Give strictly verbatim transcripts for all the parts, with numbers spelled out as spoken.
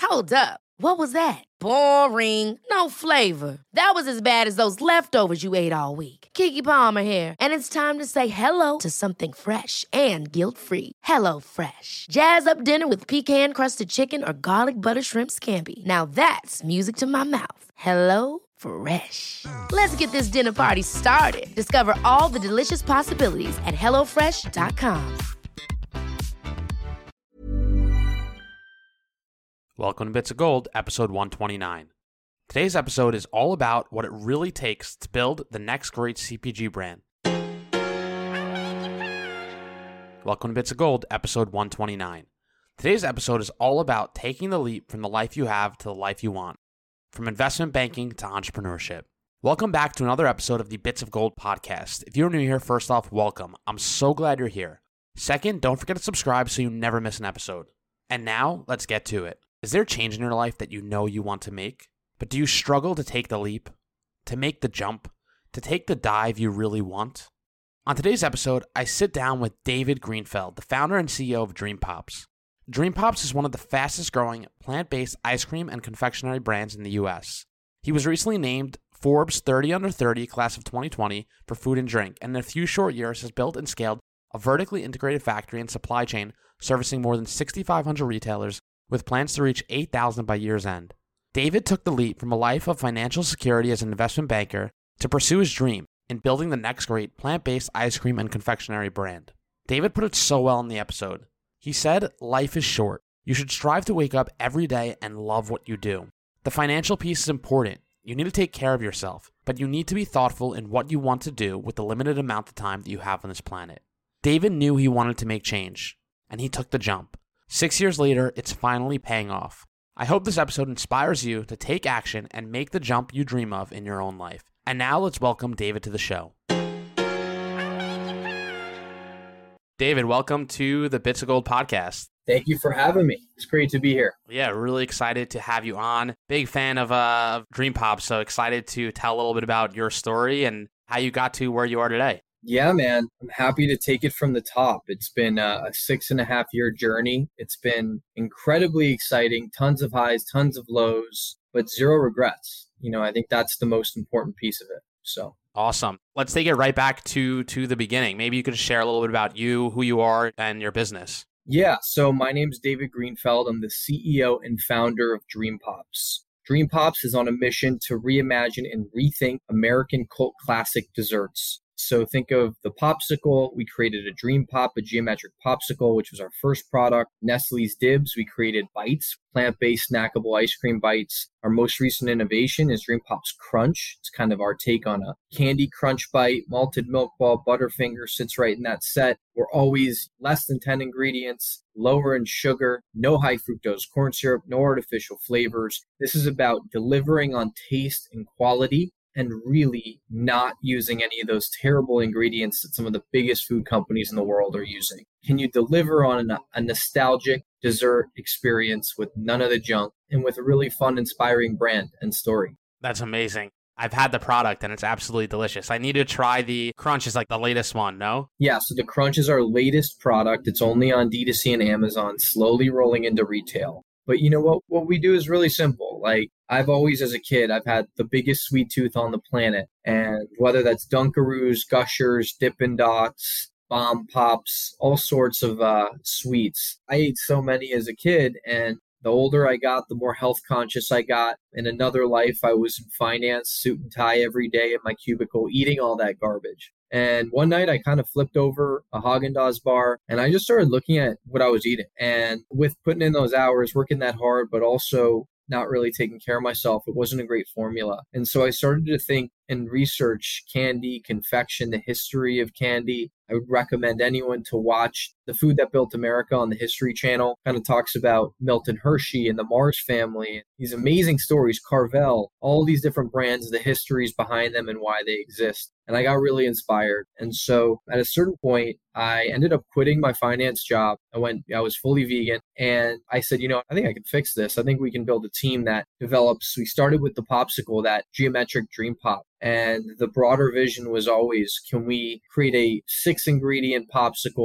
Hold up. What was that? Boring. No flavor. That was as bad as those leftovers you ate all week. Keke Palmer here, and it's time to say hello to something fresh and guilt-free. Hello Fresh. Jazz up dinner with pecan-crusted chicken or garlic butter shrimp scampi. Now that's music to my mouth. Hello Fresh. Let's get this dinner party started. Discover all the delicious possibilities at hello fresh dot com. Welcome to Bits of Gold, episode one twenty-nine. Today's episode is all about what it really takes to build the next great C P G brand. Welcome to Bits of Gold, episode one twenty-nine. Today's episode is all about taking the leap from the life you have to the life you want, from investment banking to entrepreneurship. Welcome back to another episode of the Bits of Gold podcast. If you're new here, first off, welcome. I'm so glad you're here. Second, don't forget to subscribe so you never miss an episode. And now, let's get to it. Is there a change in your life that you know you want to make, but do you struggle to take the leap, to make the jump, to take the dive you really want? On today's episode, I sit down with David Greenfeld, the founder and C E O of Dream Pops. Dream Pops is one of the fastest growing plant-based ice cream and confectionery brands in the U S. He was recently named Forbes thirty under thirty class of twenty twenty for food and drink, and in a few short years has built and scaled a vertically integrated factory and supply chain servicing more than six thousand five hundred retailers with plans to reach eight thousand by year's end. David took the leap from a life of financial security as an investment banker to pursue his dream in building the next great plant-based ice cream and confectionery brand. David put it so well in the episode. He said, life is short. You should strive to wake up every day and love what you do. The financial piece is important. You need to take care of yourself, but you need to be thoughtful in what you want to do with the limited amount of time that you have on this planet. David knew he wanted to make change, and he took the jump. Six years later, it's finally paying off. I hope this episode inspires you to take action and make the jump you dream of in your own life. And now let's welcome David to the show. David, welcome to the Bits of Gold podcast. Thank you for having me. It's great to be here. Yeah, really excited to have you on. Big fan of, uh, of Dream Pops, so excited to tell a little bit about your story and how you got to where you are today. Yeah, man. I'm happy to take it from the top. It's been a, a six and a half year journey. It's been incredibly exciting, tons of highs, tons of lows, but zero regrets. You know, I think that's the most important piece of it. So awesome. Let's take it right back to, to the beginning. Maybe you could share a little bit about you, who you are, and your business. Yeah. So my name is David Greenfeld. I'm the C E O and founder of Dream Pops. Dream Pops is on a mission to reimagine and rethink American cult classic desserts. So think of the popsicle. We created a Dream Pop, a geometric popsicle, which was our first product. Nestle's Dibs, we created bites, plant-based snackable ice cream bites. Our most recent innovation is Dream Pops Crunch. It's kind of our take on a candy crunch bite. Malted milk ball, Butterfinger sits right in that set. We're always less than ten ingredients, lower in sugar, no high fructose corn syrup, no artificial flavors. This is about delivering on taste and quality, and really not using any of those terrible ingredients that some of the biggest food companies in the world are using. Can you deliver on a, a nostalgic dessert experience with none of the junk and with a really fun, inspiring brand and story? That's amazing. I've had the product and it's absolutely delicious. I need to try the Crunch, is like the latest one, no? Yeah, so the Crunch is our latest product. It's only on D two C and Amazon, slowly rolling into retail. But you know what? What we do is really simple. Like, I've always, as a kid, I've had the biggest sweet tooth on the planet. And whether that's Dunkaroos, Gushers, Dippin' Dots, Bomb Pops, all sorts of uh, sweets. I ate so many as a kid. And the older I got, the more health conscious I got. In another life, I was in finance, suit and tie every day at my cubicle, eating all that garbage. And one night I kind of flipped over a Haagen-Dazs bar and I just started looking at what I was eating. And with putting in those hours, working that hard, but also not really taking care of myself, it wasn't a great formula. And so I started to think and research candy, confection, the history of candy. I would recommend anyone to watch The Food That Built America on the History Channel. Kind of talks about Milton Hershey and the Mars family, these amazing stories, Carvel, all these different brands, the histories behind them and why they exist. And I got really inspired. And so at a certain point, I ended up quitting my finance job. I went, I was fully vegan. And I said, you know, I think I can fix this. I think we can build a team that develops. We started with the popsicle, that geometric Dream Pop. And the broader vision was always, can we create a six ingredient popsicle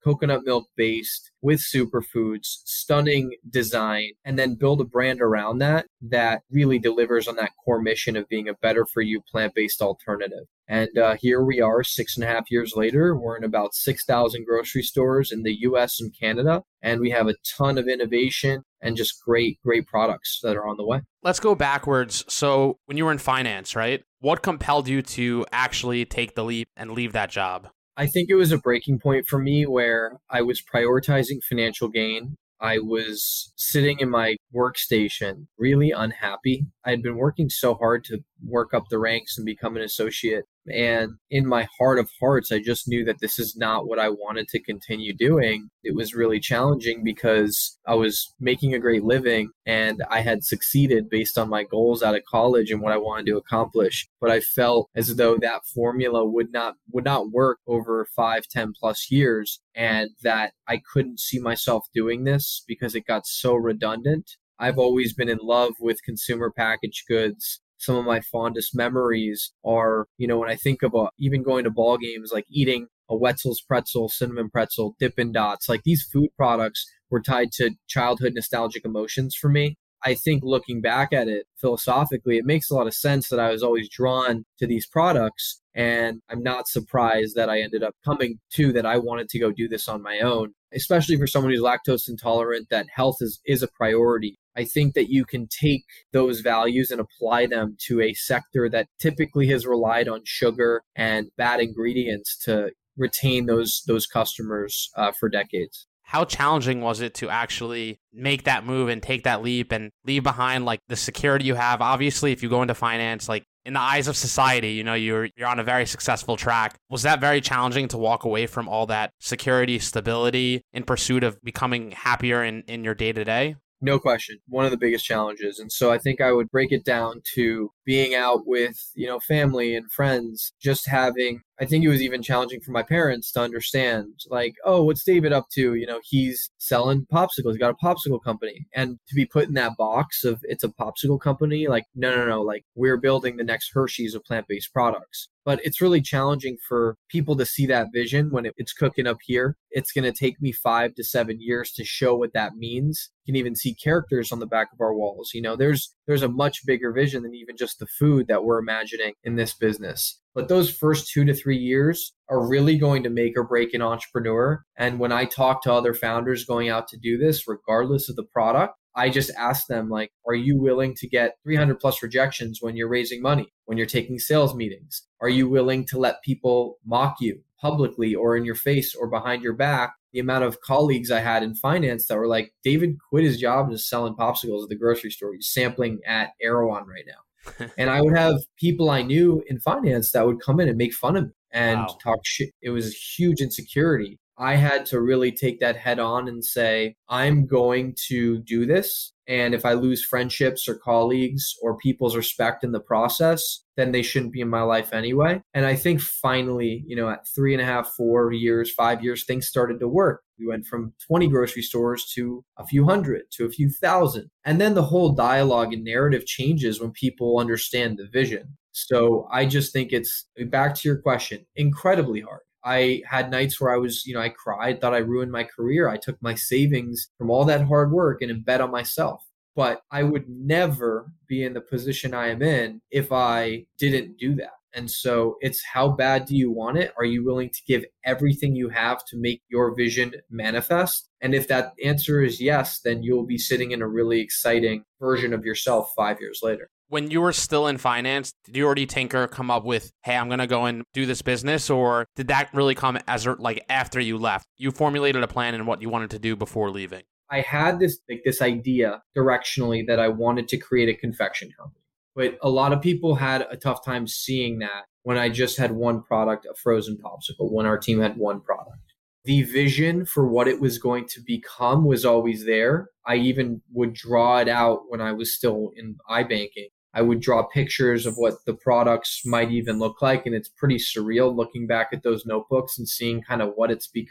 coconut milk based with superfoods, stunning design, and then build a brand around that that really delivers on that core mission of being a better for you plant-based alternative. And uh, here we are six and a half years later. We're in about six thousand grocery stores in the U S and Canada, and we have a ton of innovation and just great, great products that are on the way. Let's go backwards. So when you were in finance, right? What compelled you to actually take the leap and leave that job? I think it was a breaking point for me where I was prioritizing financial gain. I was sitting in my workstation, really unhappy. I had been working so hard to work up the ranks and become an associate. And in my heart of hearts, I just knew that this is not what I wanted to continue doing. It was really challenging because I was making a great living and I had succeeded based on my goals out of college and what I wanted to accomplish. But I felt as though that formula would not would not work over five, ten plus years, and that I couldn't see myself doing this because it got so redundant. I've always been in love with consumer packaged goods. Some of my fondest memories are, you know, when I think about even going to ball games, like eating a Wetzel's pretzel, cinnamon pretzel, Dippin' Dots, like these food products were tied to childhood nostalgic emotions for me. I think looking back at it philosophically, it makes a lot of sense that I was always drawn to these products. And I'm not surprised that I ended up coming to that I wanted to go do this on my own, especially for someone who's lactose intolerant, that health is, is a priority. I think that you can take those values and apply them to a sector that typically has relied on sugar and bad ingredients to retain those those customers uh, for decades. How challenging was it to actually make that move and take that leap and leave behind like the security you have? Obviously, if you go into finance, like in the eyes of society, you know, you're you're on a very successful track. Was that very challenging to walk away from all that security, stability in pursuit of becoming happier in, in your day-to-day? No question. One of the biggest challenges. And so I think I would break it down to being out with, you know, family and friends, just having, I think it was even challenging for my parents to understand, like, oh, what's David up to? You know, he's selling popsicles. He's got a popsicle company. And to be put in that box of it's a popsicle company, like, no, no, no, like we're building the next Hershey's of plant-based products. But it's really challenging for people to see that vision when it, it's cooking up here. It's going to take me five to seven years to show what that means. You can even see characters on the back of our walls. You know, there's there's a much bigger vision than even just the food that we're imagining in this business. But those first two to three years are really going to make or break an entrepreneur. And when I talk to other founders going out to do this, regardless of the product, I just ask them, like, are you willing to get three hundred plus rejections when you're raising money, when you're taking sales meetings? Are you willing to let people mock you publicly or in your face or behind your back? The amount of colleagues I had in finance that were like, David quit his job and is selling popsicles at the grocery store. He's sampling at Erewhon right now. And I would have people I knew in finance that would come in and make fun of me and wow. talk shit. It was a huge insecurity. I had to really take that head on and say, I'm going to do this. And if I lose friendships or colleagues or people's respect in the process, then they shouldn't be in my life anyway. And I think finally, you know, at three and a half, four years, five years, things started to work. We went from twenty grocery stores to a few hundred, to a few thousand. And then the whole dialogue and narrative changes when people understand the vision. So I just think it's, back to your question, incredibly hard. I had nights where I was, you know, I cried, thought I ruined my career. I took my savings from all that hard work and bet on myself. But I would never be in the position I am in if I didn't do that. And so it's, how bad do you want it? Are you willing to give everything you have to make your vision manifest? And if that answer is yes, then you'll be sitting in a really exciting version of yourself five years later. When you were still in finance, did you already tinker, come up with, hey, I'm going to go and do this business? Or did that really come as like after you left? You formulated a plan and what you wanted to do before leaving? I had this like this idea directionally that I wanted to create a confection company. But a lot of people had a tough time seeing that when I just had one product, a frozen popsicle, when our team had one product. The vision for what it was going to become was always there. I even would draw it out when I was still in iBanking. I would draw pictures of what the products might even look like. And it's pretty surreal looking back at those notebooks and seeing kind of what it's become.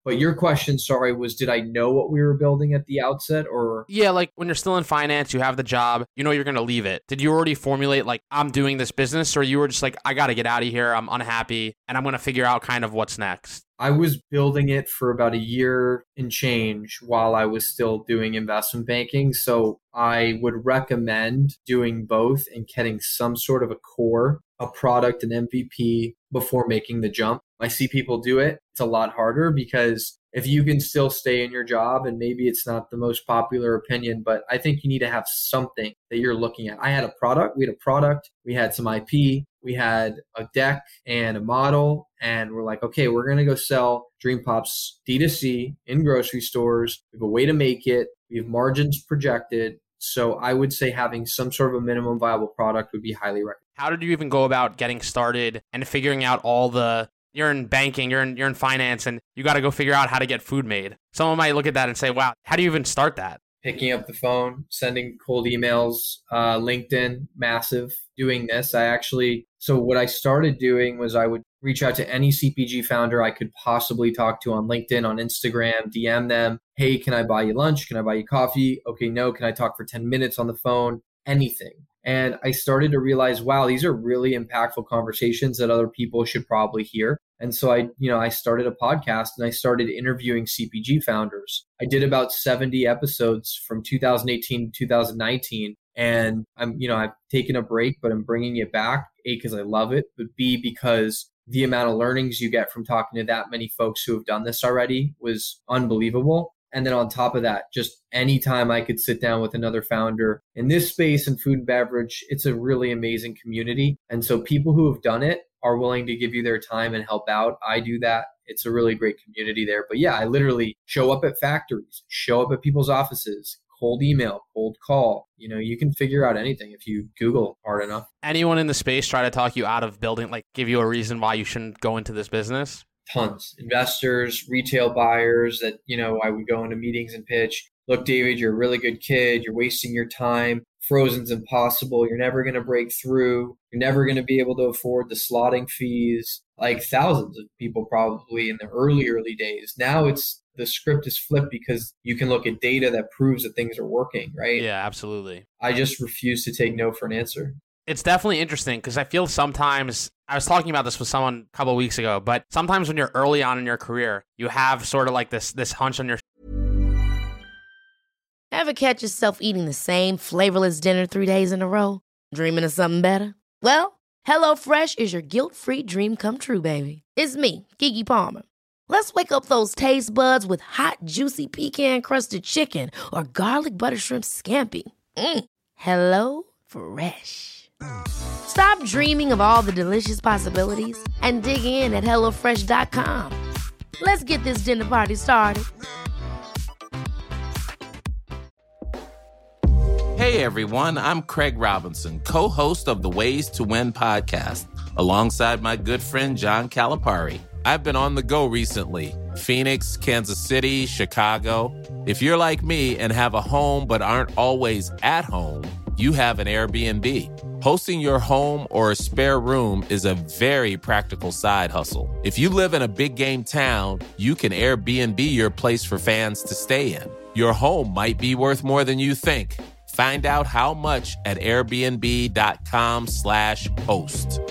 But your question, sorry, was did I know what we were building at the outset or? Yeah, like when you're still in finance, you have the job, you know you're going to leave it. Did you already formulate like, I'm doing this business, or you were just like, I got to get out of here, I'm unhappy, and I'm going to figure out kind of what's next? I was building it for about a year and change while I was still doing investment banking. So I would recommend doing both and getting some sort of a core, a product, an M V P before making the jump. I see people do it. It's a lot harder because if you can still stay in your job, and maybe it's not the most popular opinion, but I think you need to have something that you're looking at. I had a product, we had a product, we had some I P, we had a deck and a model, and we're like, okay, we're going to go sell Dream Pops D two C in grocery stores. We have a way to make it. We have margins projected. So I would say having some sort of a minimum viable product would be highly recommended. How did you even go about getting started and figuring out all the, you're in banking, you're in, you're in finance, and you got to go figure out how to get food made. Someone might look at that and say, wow, how do you even start that? Picking up the phone, sending cold emails, uh, LinkedIn, massive, doing this. I actually, so what I started doing was I would reach out to any C P G founder I could possibly talk to on LinkedIn, on Instagram, D M them. Hey, can I buy you lunch? Can I buy you coffee? Okay, no. Can I talk for ten minutes on the phone? Anything. And I started to realize, wow, these are really impactful conversations that other people should probably hear. And so I, you know, I started a podcast and I started interviewing C P G founders. I did about seventy episodes from two thousand eighteen to two thousand nineteen. And I'm, you know, I've taken a break, but I'm bringing it back. A, because I love it, but B, because the amount of learnings you get from talking to that many folks who have done this already was unbelievable. And then on top of that, just anytime I could sit down with another founder in this space in food and beverage, it's a really amazing community. And so people who have done it are willing to give you their time and help out. I do that. It's a really great community there. But yeah, I literally show up at factories, show up at people's offices, cold email, cold call. You know, you can figure out anything if you Google hard enough. Anyone in the space try to talk you out of building, like give you a reason why you shouldn't go into this business? Tons. Investors, retail buyers that, you know, I would go into meetings and pitch. Look, David, you're a really good kid. You're wasting your time. Frozen's impossible. You're never going to break through. You're never going to be able to afford the slotting fees. Like thousands of people probably in the early, early days. Now it's the script is flipped because you can look at data that proves that things are working, right? Yeah, absolutely. I just refuse to take no for an answer. It's definitely interesting because I feel sometimes, I was talking about this with someone a couple of weeks ago, but sometimes when you're early on in your career, you have sort of like this this hunch on your... Ever catch yourself eating the same flavorless dinner three days in a row? Dreaming of something better? Well, HelloFresh is your guilt-free dream come true, baby. It's me, Keke Palmer. Let's wake up those taste buds with hot, juicy pecan-crusted chicken or garlic butter shrimp scampi. Mm. Hello Fresh. Stop dreaming of all the delicious possibilities and dig in at hello fresh dot com. Let's get this dinner party started. Hey everyone, I'm Craig Robinson, co-host of the Ways to Win podcast, alongside my good friend John Calipari. I've been on the go recently. Phoenix, Kansas City, Chicago. If you're like me and have a home but aren't always at home, you have an Airbnb. Hosting your home or a spare room is a very practical side hustle. If you live in a big game town, you can Airbnb your place for fans to stay in. Your home might be worth more than you think. Find out how much at airbnb.com slash host.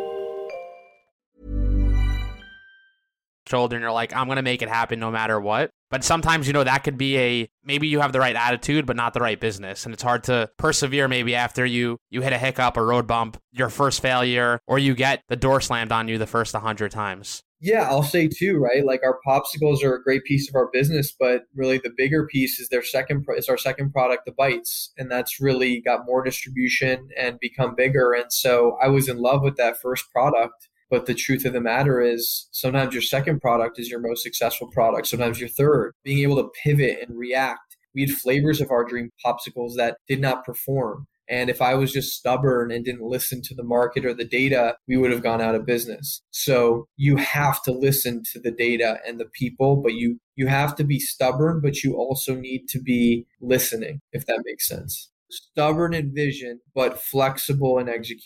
Shoulder and you're like, I'm going to make it happen no matter what. But sometimes, you know, that could be a, maybe you have the right attitude, but not the right business. And it's hard to persevere maybe after you, you hit a hiccup, a road bump, your first failure, or you get the door slammed on you the first one hundred times. Yeah, I'll say too, right? Like our popsicles are a great piece of our business, but really the bigger piece is their second, is our second product, the bites. And that's really got more distribution and become bigger. And so I was in love with that first product. But the truth of the matter is sometimes your second product is your most successful product. Sometimes your third. Being able to pivot and react. We had flavors of our dream popsicles that did not perform. And if I was just stubborn and didn't listen to the market or the data, we would have gone out of business. So you have to listen to the data and the people, but you you have to be stubborn, but you also need to be listening, if that makes sense. Stubborn in vision, but flexible in execution.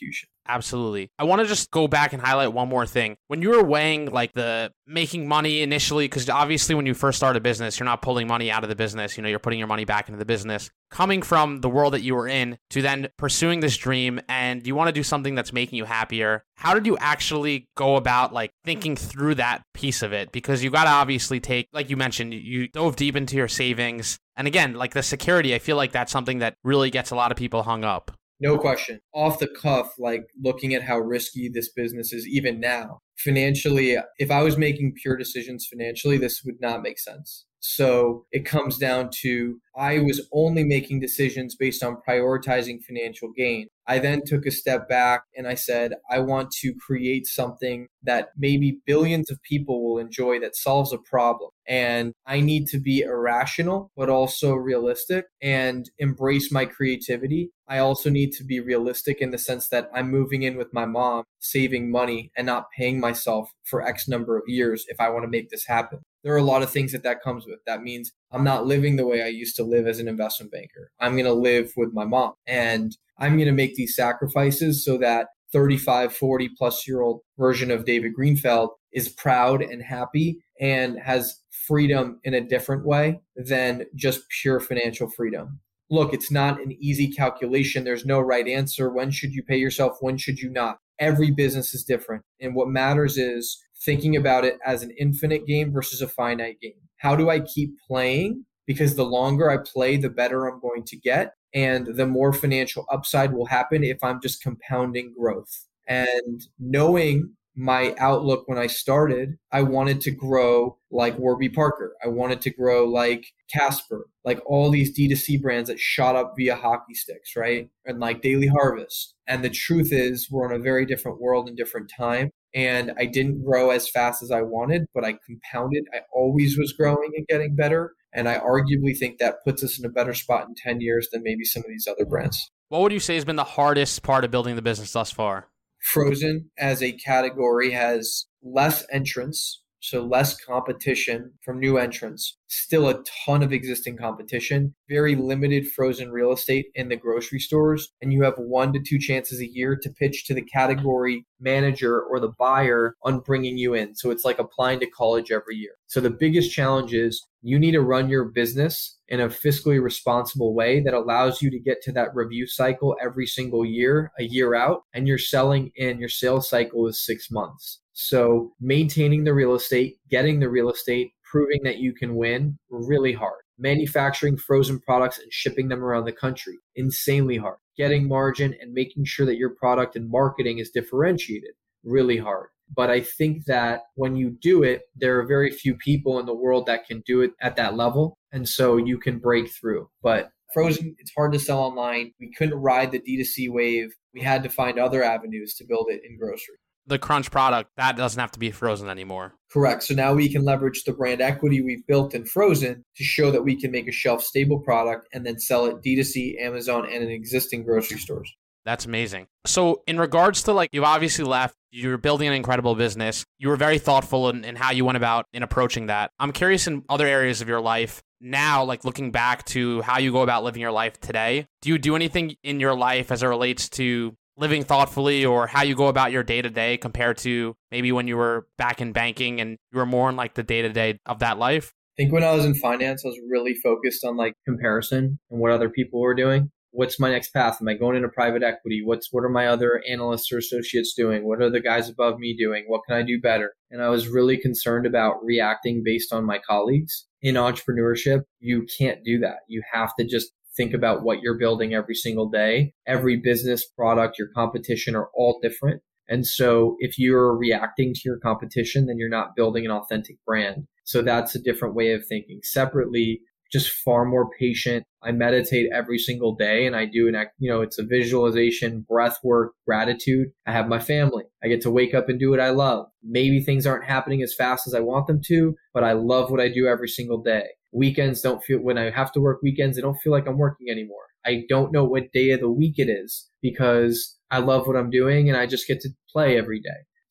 Absolutely. I want to just go back and highlight one more thing. When you were weighing like the making money initially, because obviously when you first start a business, you're not pulling money out of the business, you know, you're putting your money back into the business. Coming from the world that you were in to then pursuing this dream and you want to do something that's making you happier, how did you actually go about like thinking through that piece of it? Because you got to obviously take, like you mentioned, you dove deep into your savings. And again, like the security, I feel like that's something that really gets a lot of people hung up. No question. Off the cuff, like looking at how risky this business is even now, financially, if I was making pure decisions financially, this would not make sense. So it comes down to I was only making decisions based on prioritizing financial gain. I then took a step back and I said, I want to create something that maybe billions of people will enjoy that solves a problem. And I need to be irrational, but also realistic and embrace my creativity. I also need to be realistic in the sense that I'm moving in with my mom, saving money and not paying myself for X number of years if I want to make this happen. There are a lot of things that that comes with. That means I'm not living the way I used to live as an investment banker. I'm going to live with my mom and I'm going to make these sacrifices so that thirty-five, forty plus year old version of David Greenfeld is proud and happy and has freedom in a different way than just pure financial freedom. Look, it's not an easy calculation. There's no right answer. When should you pay yourself? When should you not? Every business is different. And what matters is thinking about it as an infinite game versus a finite game. How do I keep playing? Because the longer I play, the better I'm going to get. And the more financial upside will happen if I'm just compounding growth. And knowing my outlook when I started, I wanted to grow like Warby Parker. I wanted to grow like Casper, like all these D two C brands that shot up via hockey sticks, right? And like Daily Harvest. And the truth is we're in a very different world and different time. And I didn't grow as fast as I wanted, but I compounded. I always was growing and getting better. And I arguably think that puts us in a better spot in ten years than maybe some of these other brands. What would you say has been the hardest part of building the business thus far? Frozen as a category has less entrants, so less competition from new entrants, still a ton of existing competition, very limited frozen real estate in the grocery stores, and you have one to two chances a year to pitch to the category manager or the buyer on bringing you in. So it's like applying to college every year. So the biggest challenge is you need to run your business in a fiscally responsible way that allows you to get to that review cycle every single year, a year out, and you're selling in your sales cycle is six months. So maintaining the real estate, getting the real estate, proving that you can win, really hard. Manufacturing frozen products and shipping them around the country, insanely hard. Getting margin and making sure that your product and marketing is differentiated, really hard. But I think that when you do it, there are very few people in the world that can do it at that level. And so you can break through. But frozen, it's hard to sell online. We couldn't ride the D two C wave. We had to find other avenues to build it in grocery. The Crunch product, that doesn't have to be frozen anymore. Correct. So now we can leverage the brand equity we've built in frozen to show that we can make a shelf-stable product and then sell it D two C, Amazon, and in existing grocery stores. That's amazing. So in regards to like, you obviously left, you're building an incredible business. You were very thoughtful in, in how you went about in approaching that. I'm curious in other areas of your life now, like looking back to how you go about living your life today. Do you do anything in your life as it relates to living thoughtfully or how you go about your day-to-day compared to maybe when you were back in banking and you were more in like the day-to-day of that life? I think when I was in finance, I was really focused on like comparison and what other people were doing. What's my next path? Am I going into private equity? What's what are my other analysts or associates doing? What are the guys above me doing? What can I do better? And I was really concerned about reacting based on my colleagues. In entrepreneurship, you can't do that. You have to just think about what you're building every single day. Every business, product, your competition are all different. And so if you're reacting to your competition, then you're not building an authentic brand. So that's a different way of thinking. Separately, just far more patient. I meditate every single day and I do an, you know, it's a visualization, breath work, gratitude. I have my family. I get to wake up and do what I love. Maybe things aren't happening as fast as I want them to, but I love what I do every single day. Weekends don't feel, when I have to work weekends, I don't feel like I'm working anymore. I don't know what day of the week it is because I love what I'm doing and I just get to play every day.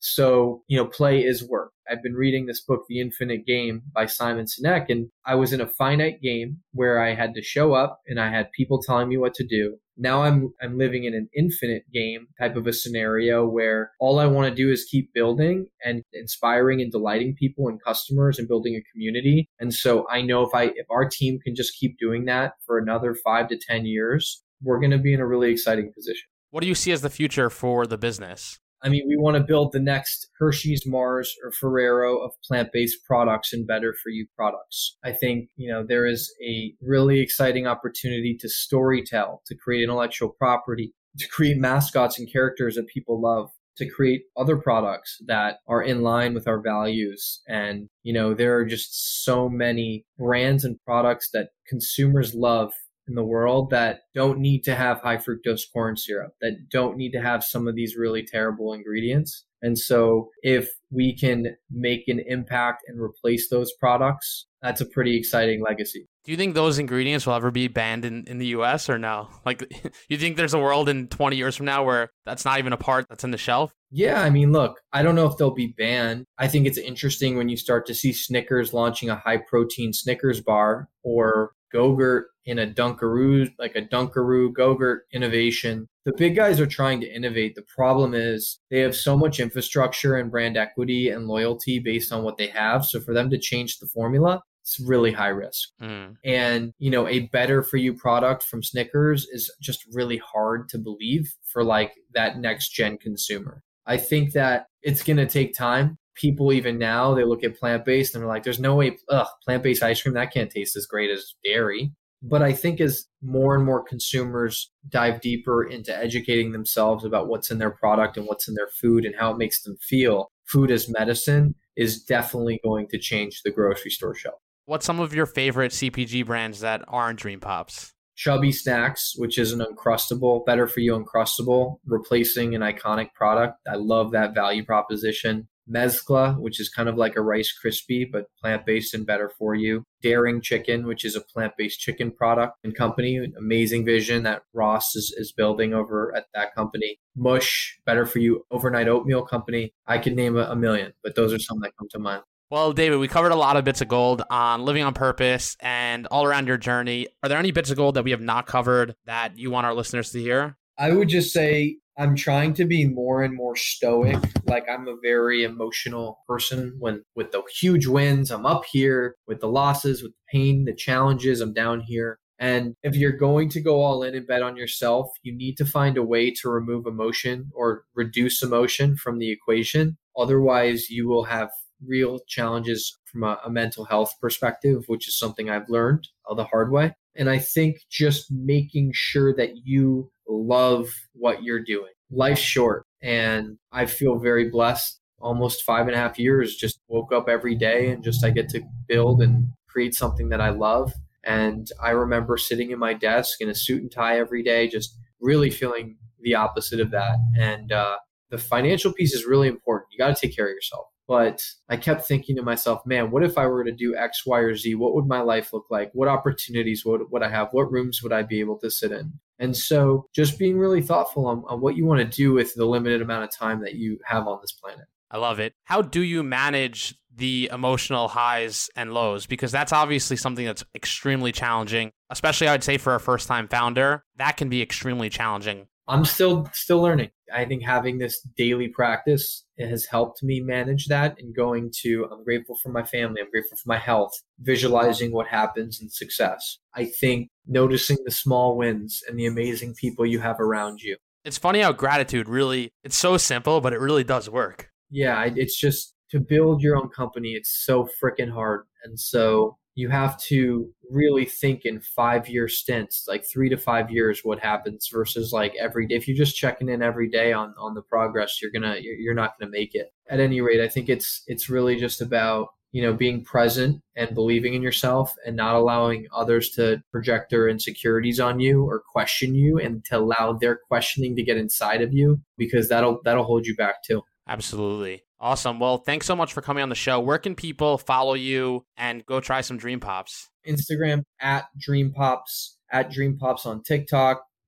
So, you know, play is work. I've been reading this book, The Infinite Game by Simon Sinek, and I was in a finite game where I had to show up and I had people telling me what to do. Now I'm I'm living in an infinite game type of a scenario where all I want to do is keep building and inspiring and delighting people and customers and building a community. And so I know if I if our team can just keep doing that for another five to ten years, we're going to be in a really exciting position. What do you see as the future for the business? I mean, we want to build the next Hershey's, Mars, or Ferrero of plant-based products and better for you products. I think, you know, there is a really exciting opportunity to storytell, to create intellectual property, to create mascots and characters that people love, to create other products that are in line with our values. And, you know, there are just so many brands and products that consumers love in the world that don't need to have high fructose corn syrup, that don't need to have some of these really terrible ingredients. And so if we can make an impact and replace those products, that's a pretty exciting legacy. Do you think those ingredients will ever be banned in, in the U S or no? Like, you think there's a world in twenty years from now where that's not even a part that's in the shelf? Yeah, I mean, look, I don't know if they'll be banned. I think it's interesting when you start to see Snickers launching a high protein Snickers bar or Go-Gurt in a Dunkaroo, like a Dunkaroo Go-Gurt innovation. The big guys are trying to innovate. The problem is they have so much infrastructure and brand equity and loyalty based on what they have. So for them to change the formula, it's really high risk. Mm. And, you know, a better for you product from Snickers is just really hard to believe for like that next gen consumer. I think that it's going to take time. People even now, they look at plant-based and they're like, there's no way, ugh, plant-based ice cream, that can't taste as great as dairy. But I think as more and more consumers dive deeper into educating themselves about what's in their product and what's in their food and how it makes them feel, food as medicine is definitely going to change the grocery store shelf. What's some of your favorite C P G brands that aren't Dream Pops? Chubby Snacks, which is an Uncrustable, better for you Uncrustable, replacing an iconic product. I love that value proposition. Mezcla, which is kind of like a Rice Krispie, but plant-based and better for you. Daring Chicken, which is a plant-based chicken product and company. Amazing vision that Ross is, is building over at that company. Mush, better for you overnight oatmeal company. I could name a, a million, but those are some that come to mind. Well, David, we covered a lot of bits of gold on living on purpose and all around your journey. Are there any bits of gold that we have not covered that you want our listeners to hear? I would just say I'm trying to be more and more stoic. Like I'm a very emotional person. When with the huge wins, I'm up here. With the losses, with the pain, the challenges, I'm down here. And if you're going to go all in and bet on yourself, you need to find a way to remove emotion or reduce emotion from the equation. Otherwise, you will have real challenges from a, a mental health perspective, which is something I've learned the hard way. And I think just making sure that you love what you're doing. Life's short, and I feel very blessed. Almost five and a half years, just woke up every day and just I get to build and create something that I love. And I remember sitting in my desk in a suit and tie every day, just really feeling the opposite of that. And uh, the financial piece is really important. You got to take care of yourself. But I kept thinking to myself, man, what if I were to do X, Y, or Z? What would my life look like? What opportunities would, would I have? What rooms would I be able to sit in? And so just being really thoughtful on, on what you want to do with the limited amount of time that you have on this planet. I love it. How do you manage the emotional highs and lows? Because that's obviously something that's extremely challenging, especially I would say for a first-time founder. That can be extremely challenging. I'm still still learning. I think having this daily practice it has helped me manage that and going to, I'm grateful for my family. I'm grateful for my health, visualizing what happens in success. I think noticing the small wins and the amazing people you have around you. It's funny how gratitude really, it's so simple, but it really does work. Yeah, it's just to build your own company. It's so freaking hard. And so you have to really think in five-year stints, like three to five years, what happens versus like every day. If you're just checking in every day on, on the progress, you're gonna you're, you're not gonna make it. At any rate, I think it's it's really just about, you know, being present and believing in yourself and not allowing others to project their insecurities on you or question you, and to allow their questioning to get inside of you, because that'll that'll hold you back too. Absolutely. Awesome. Well, thanks so much for coming on the show. Where can people follow you and go try some Dream Pops? Instagram at Dream Pops, at Dream Pops on TikTok.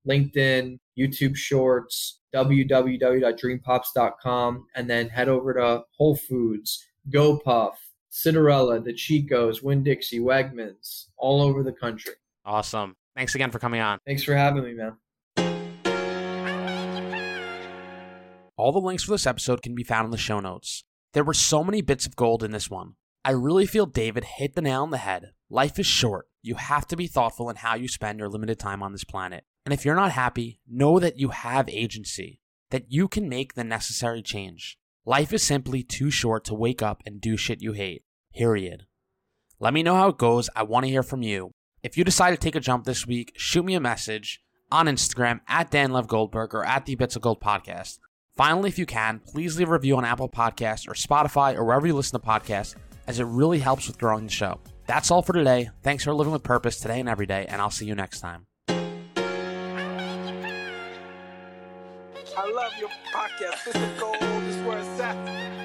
LinkedIn, YouTube Shorts, w w w dot dream pops dot com, and then head over to Whole Foods, GoPuff, Cinderella, the Chicos, Winn-Dixie, Wegmans, all over the country. Awesome. Thanks again for coming on. Thanks for having me, man. All the links for this episode can be found in the show notes. There were so many bits of gold in this one. I really feel David hit the nail on the head. Life is short. You have to be thoughtful in how you spend your limited time on this planet. And if you're not happy, know that you have agency, that you can make the necessary change. Life is simply too short to wake up and do shit you hate. Period. Let me know how it goes. I want to hear from you. If you decide to take a jump this week, shoot me a message on Instagram at Dan Lev Goldberg or at the Bits of Gold Podcast. Finally, if you can, please leave a review on Apple Podcasts or Spotify or wherever you listen to podcasts, as it really helps with growing the show. That's all for today. Thanks for living with purpose today and every day, and I'll see you next time. I love your podcast. This is gold. This is where it's at.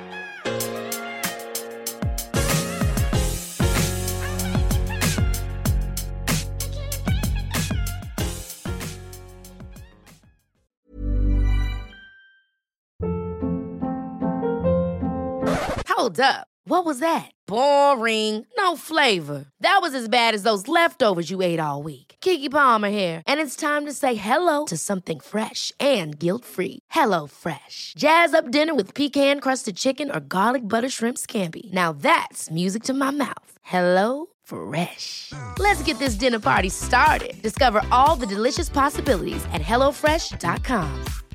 Hold up. What was that? Boring. No flavor. That was as bad as those leftovers you ate all week. Keke Palmer here, and it's time to say hello to something fresh and guilt-free. Hello Fresh. Jazz up dinner with pecan-crusted chicken or garlic butter shrimp scampi. Now that's music to my mouth. Hello Fresh. Let's get this dinner party started. Discover all the delicious possibilities at hello fresh dot com.